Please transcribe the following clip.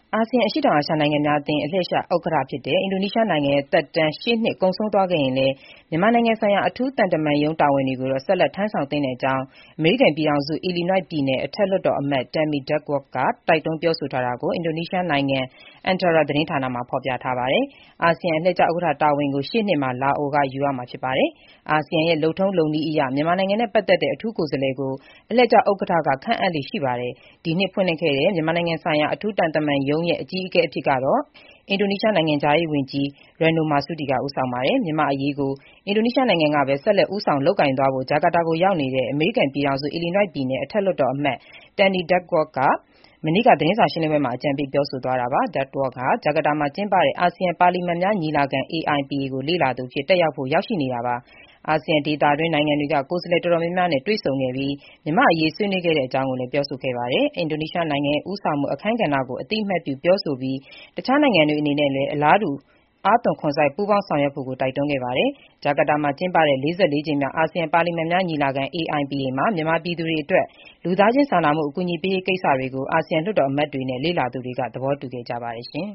အာဆီယံ အရှေ့တောင်အာရှနိုင်ငံများအသင်း အလှည့်ကျဥက္ကဋ္ဌဖြစ်တဲ့ အင်ဒိုနီးရှားနိုင်ငံရဲ့ သက်တမ်း ရှေ့နှစ်ကုန်ဆုံးသွားခဲ့ရင်လည်း မြန်မာနိုင်ငံဆိုင်ရာ အထူးသံတမန်ရုံး တာဝန်တွေကိုတော့ ဆက်လက် ထမ်းဆောင်သင့်ကြောင်း အမေရိကန်ပြည်ထောင်စု Illinois ပြည်နယ် အထက်လွှတ်တော်အမတ် Tammy Duckworth က တိုက်တွန်းပြောဆိုထားတာကို အင်ဒိုနီးရှားနိုင်ငံ ANTARA သတင်းဌာနမှာ ဖော်ပြထားပါတယ်။ အာဆီယံ အလှည့်ကျဥက္ကဋ္ဌတာဝန်ကို ရှေ့နှစ်မှာ လာအိုက ယူရမှာဖြစ်ပါတယ်။ အာဆီယံရဲ့ လုပ်ထုံးလုပ်နည်းအရ မြန်မာနိုင်ငံနဲ့ပတ်သက်တဲ့ အထူးကိုယ်စားလှယ်ကို အလှည့်ကျဥက္ကဋ္ဌက ခန့်အပ်လေ့ရှိပါတယ်။ ဒီနှစ်ဖွင့်လှစ်ခဲ့တဲ့ မြန်မာနိုင်ငံဆိုင်ရာ အထူးသံတမန်ရုံးရဲ့ အကြီးအကဲအဖြစ်ကတော့ အင်ဒိုနီးရှားနိုင်ငံခြားရေးဝန်ကြီး Retno Marsudi က ဦးဆောင်ပါတယ်။ မြန်မာ့အရေးကို အင်ဒိုနီးရှားနိုင်ငံကပဲ ဆက်လက် ဦးဆောင်လုပ်ကိုင်သွားဖို့ ဂျာကာတာကိုရောက်နေတဲ့ အမေရိကန်ပြည်ထောင်စု Illinois ပြည်နယ် အထက်လွှတ်တော်အမတ် Tammy Duckworth က မနေ့က သတင်းစာရှင်းလင်းပွဲမှာ အကြံပေးပြောဆိုသွားတာပါ။ Duckworth ဟာ ဂျာကာတာမှာကျင်းပတဲ့ အာဆီယံပါလီမန်များညီလာခံ AIPA ကို လေ့လာသူအဖြစ် တက်ရောက်ဖို့ ရောက်ရှိနေတာပါ။ အာဆီယံဒေသတွင်းနိုင်ငံတွေက ကိုယ်စားလှယ်တော်တော်များများနဲ့ တွေ့ဆုံခဲ့ပြီး မြန်မာ့အရေး ဆွေးနွေးခဲ့တဲ့အကြောင်းလည်း ပြောဆိုခဲ့ပါတယ်။ အင်ဒိုနီးရှားနိုင်ငံရဲ့ ဦးဆောင်မှုအခန်းကဏ္ဍကို အသိအမှတ်ပြုပြောဆိုပြီး တခြားနိုင်ငံတွေအနေနဲ့လည်း အလားတူ အားသွန်ခွန်စိုက် ပူးပေါင်းဆောင်ရွက်ဖို့ တိုက်တွန်းခဲ့ပါတယ်။ ဂျာကာတာမှာကျင်းပတဲ့ ၄၄ ကြိမ်မြောက် အာဆီယံပါလီမန်များညီလာခံ AIPA မှာ မြန်မာပြည်သူတွေအတွက် လူသားချင်းစာနာမှု အကူအညီပေးရေးကိစ္စတွေကို အာဆီယံလွှတ်တော်အမတ်တွေနဲ့ လေ့လာသူတွေက သဘောတူခဲ့ကြပါတယ်